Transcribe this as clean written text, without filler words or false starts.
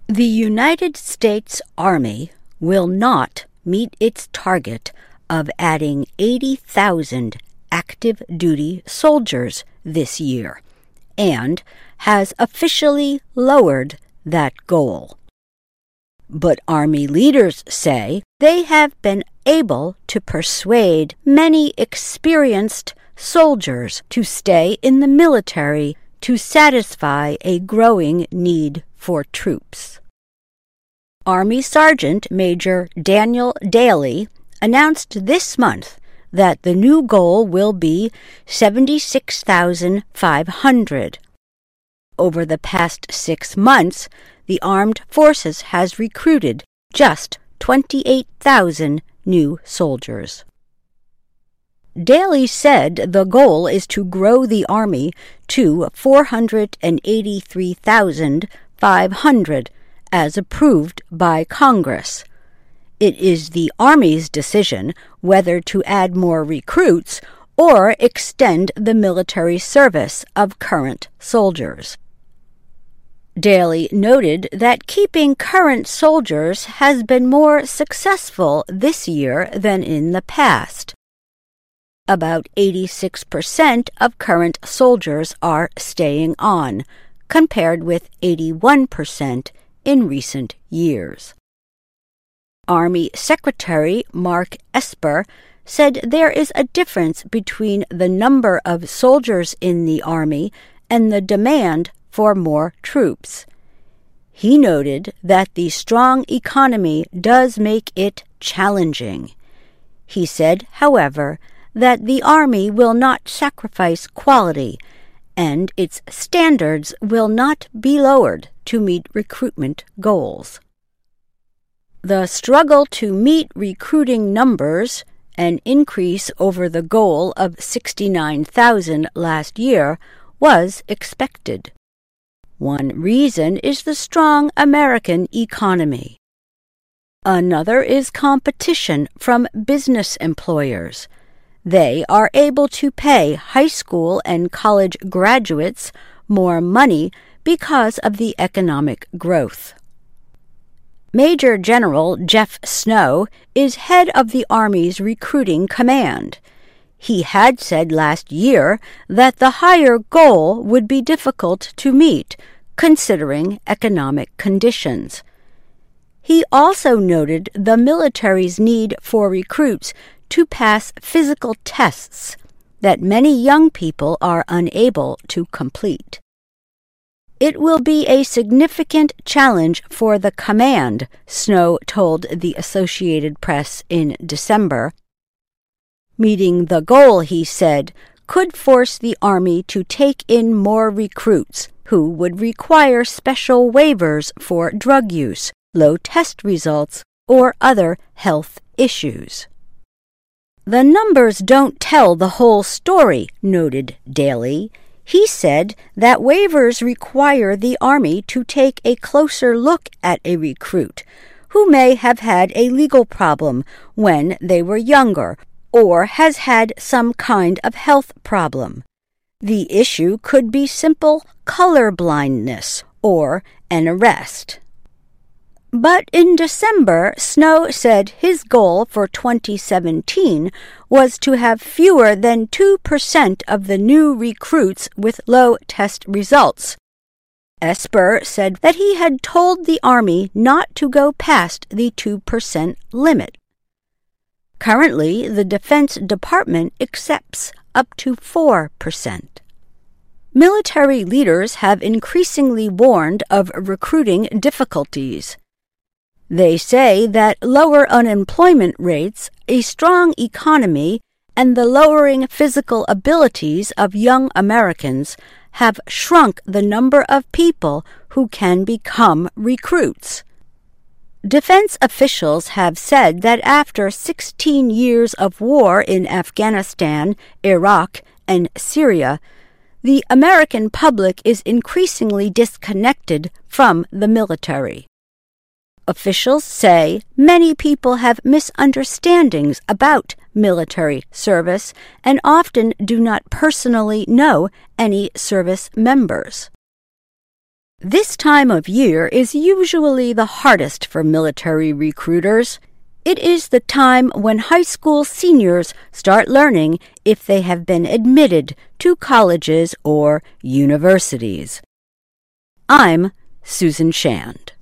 The United States Army will not meet its target of adding 80,000 active duty soldiers this year and has officially lowered that goal. But Army leaders say they have been able to persuade many experienced soldiers to stay in the military to satisfy a growing need for troops. Army Sergeant Major Daniel Daly announced this month that the new goal will be 76,500. Over the past 6 months, the armed forces has recruited just 28,000 new soldiers. Daly said the goal is to grow the Army to 483,500 as approved by Congress. It is the Army's decision whether to add more recruits or extend the military service of current soldiers. Daly noted that keeping current soldiers has been more successful this year than in the past. About 86% of current soldiers are staying on, compared with 81% in recent years. Army Secretary Mark Esper said there is a difference between the number of soldiers in the Army and the demand for more troops. He noted that the strong economy does make it challenging. He said, however, that the Army will not sacrifice quality, and its standards will not be lowered to meet recruitment goals. The struggle to meet recruiting numbers, an increase over the goal of 69,000 last year, was expected. One reason is the strong American economy. Another is competition from business employers. They are able to pay high school and college graduates more money because of the economic growth. Major General Jeff Snow is head of the Army's recruiting command. He had said last year that the higher goal would be difficult to meet, considering economic conditions. He also noted the military's need for recruits to pass physical tests that many young people are unable to complete. It will be a significant challenge for the command, Snow told the Associated Press in December. Meeting the goal, he said, could force the Army to take in more recruits who would require special waivers for drug use, low test results, or other health issues. The numbers don't tell the whole story, noted Daly. He said that waivers require the Army to take a closer look at a recruit who may have had a legal problem when they were younger or has had some kind of health problem. The issue could be simple color blindness or an arrest. But in December, Snow said his goal for 2017 was to have fewer than 2% of the new recruits with low test results. Esper said that he had told the Army not to go past the 2% limit. Currently, the Defense Department accepts up to 4%. Military leaders have increasingly warned of recruiting difficulties. They say that lower unemployment rates, a strong economy, and the lowering physical abilities of young Americans have shrunk the number of people who can become recruits. Defense officials have said that after 16 years of war in Afghanistan, Iraq, and Syria, the American public is increasingly disconnected from the military. Officials say many people have misunderstandings about military service and often do not personally know any service members. This time of year is usually the hardest for military recruiters. It is the time when high school seniors start learning if they have been admitted to colleges or universities. I'm Susan Shand.